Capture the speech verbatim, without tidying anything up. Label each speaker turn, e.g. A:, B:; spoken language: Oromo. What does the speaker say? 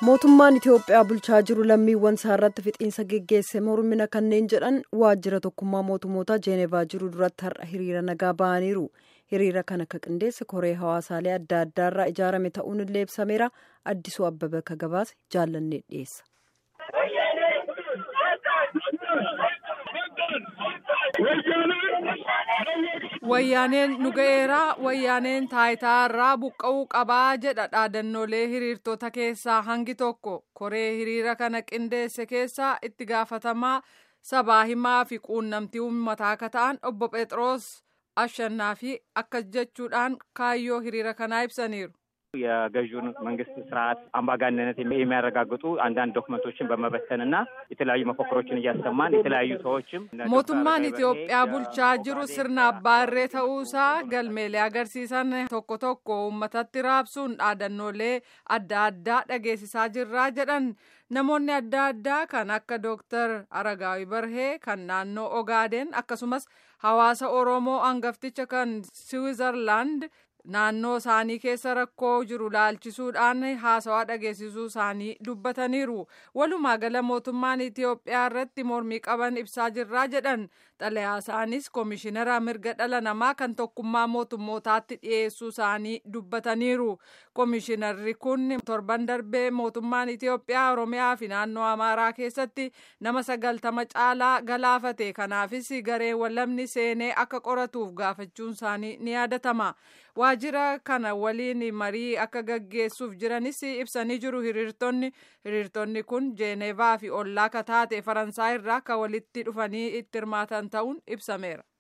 A: Mootummaan Itiyoophiyaa bulchaa jiru lammiiwwan isaa irratti fixiinsa geggeesse mormina kanneen jedhan waajjira tokkummaa mootummoota Jeenevaa jiru duratti har'a hiriira nagaa ba'aniiru. Hiriira kana akka qindeesse koree hawaasaalee adda addaarraa ijaarame ta'uun illee ibsameera. Addisuu Abbabee akka gabaase jaallannee dhiyeessa.
B: Wayyaaneen nu ga'eeraa wayyaaneen taayitaa irraa buqqa'uu qabaa jedha dhaadannoolee hiriirtota keessaa hangi tokko. Koree hiriira kana qindeesse keessaa itti gaafatamaa sabaa himaa fi quunnamtii uummataa akka ta'an obbo Phexros Ashannaa fi akkas jechuudhaan kaayyoo hiriira kanaa ibsaniiru.
C: የገዢውን መንግስት ስርዓት አምባገነንነት የሚያረጋግጡ አንዳንድ ዶክመንቶችን በመበተንና የተለያዩ መፈክሮችን እያሰማን የተለያዩ ሰዎችም
B: mootummaan Itiyoophiyaa bulchaa jiru sirna abbaa irree ta'uusaa galmeelee agarsiisan tokko tokko uummatatti raabsuun dhaadannoolee adda addaa dhageessisaa jirraa jedhan namoonni adda addaa kan akka Dooktar Aragaawii Barhee kan naannoo Ogaaden akkasumas hawaasa Oromoo hangafticha kan Siwiizerlaand naannoo isaanii keessa rakkoo jiru laalchisuudhaan haasawaa dhageessisuu isaanii dubbataniiru. Walumaa gala mootummaan Itiyoophiyaa irratti mormii qaban ibsaa jirraa jedhan xalayaa isaanis koomishinara mirga dhala namaa kan tokkummaa mootummootaatti dhiyeessuu isaanii dubbataniiru. Koomishinarri kun torban darbee mootummaan Itiyoophiyaa Oromiyaa fi naannoo Amaaraa keessatti nama sagaltama caalaa galaafate. Kanaafis gareen walabni seenee akka qoratuuf gaafachuun isaanii ni yaadatama. Waajjira kana waliin marii akka gaggeessuuf jiranis ibsanii jiru. Hiriirtonni hiriirtonni kun Jeenevaa fi ollaa kataate Faransaay irraa akka walitti dhufanii itti hirmaatan ta'uun ibsameera.